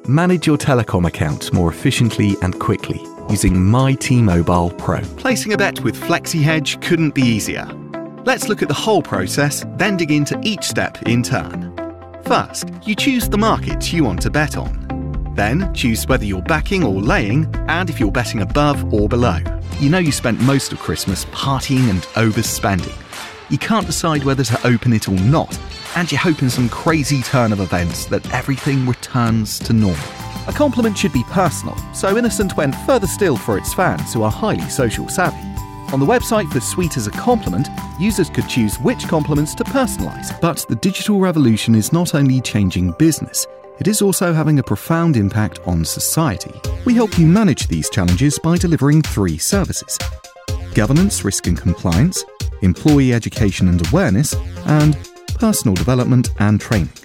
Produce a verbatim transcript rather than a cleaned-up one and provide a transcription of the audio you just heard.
Manage your telecom account more efficiently and quickly using My T-Mobile Pro. Placing a bet with FlexiHedge couldn't be easier. Let's look at the whole process, then dig into each step in turn. First, you choose the market you want to bet on. Then, choose whether you're backing or laying, and if you're betting above or below. You know you spent most of Christmas partying and overspending. You can't decide whether to open it or not, and you hope in some crazy turn of events that everything returns to normal. A compliment should be personal, so Innocent went further still for its fans who are highly social savvy. On the website for Sweet as a Compliment, users could choose which compliments to personalise. But the digital revolution is not only changing business, it is also having a profound impact on society. We help you manage these challenges by delivering three services: governance, risk and compliance, employee education and awareness, and personal development and training.